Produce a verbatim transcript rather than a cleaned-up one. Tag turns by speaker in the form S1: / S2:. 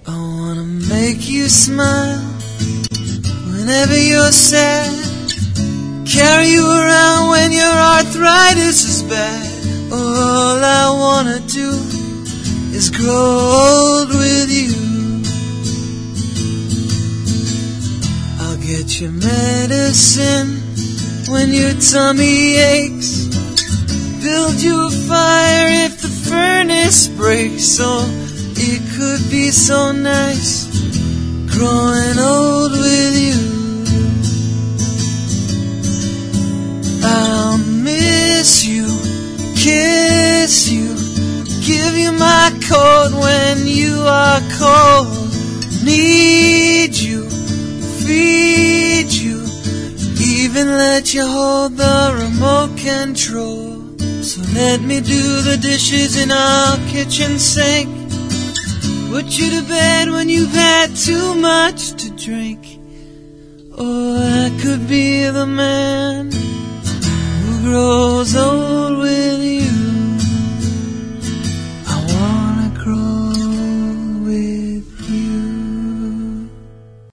S1: I wanna make you smile whenever you're sad, carry you around when your arthritis is bad. All I wanna do is grow old with you. I'll get you medicine when your tummy aches, build you a fire if the furnace breaks. Oh, it could be so nice growing old with you. I'll miss you, kiss you, give you my coat when you are cold. Need you, feed you, even let you hold the remote control. So let me do the dishes in our kitchen sink, put you to bed when you've had too much to drink. Oh, I could be the man who grows old